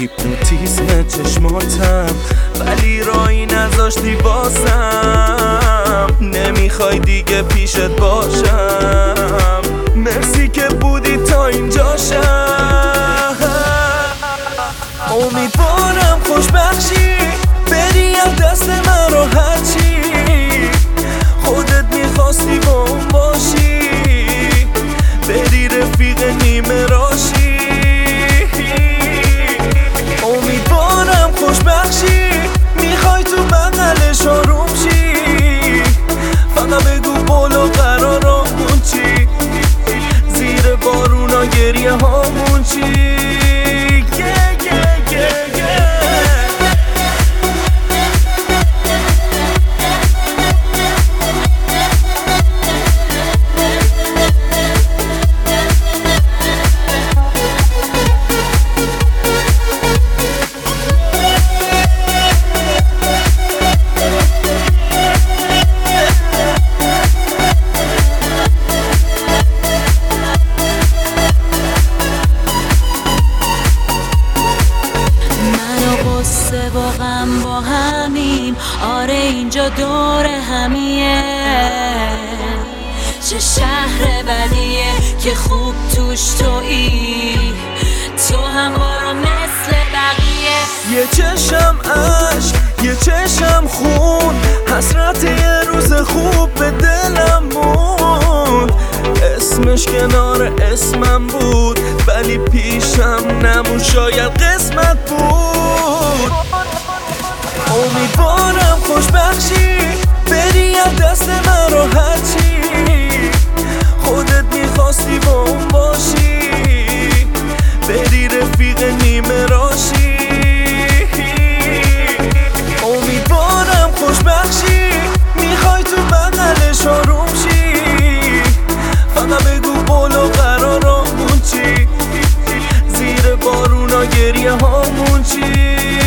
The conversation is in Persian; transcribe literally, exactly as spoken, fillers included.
هیپنوتیزم چشماتم، ولی رایی نذاشتی بازم. نمیخوای دیگه پیشت باشم، مرسی که بودی تا اینجاشم. امیدوارم خوشبخشی بری از دست من راحت چی. خودت میخواستی با اون باشی، بری رفیق نیمه راشی. امیدوارم خوشبخشی میخوای تو بغلش آروم شی. فقط بگو بولو قرارمون چی، زیر بارونا گریه هامون چی. با غم با همیم، آره اینجا دور همیه. چه شهر بدیه که خوب توش تویی، تو هم برو مثل بقیه. یه چشم عشق یه چشم خون، حسرت یه روز خوب به دلم موند. اسمش کنار اسمم بود، ولی پیشم نمون، شاید قسمت بود. امیدوارم خوشبخشی بری از دست من راحت چی. خودت میخواستی با اون باشی، بری رفیق نیمه راشی. امیدوارم خوشبخشی میخوای تو بغلش آروم شی. فقط بگو بولو قرارمون چی، زیر بارونا گریه هامون چی.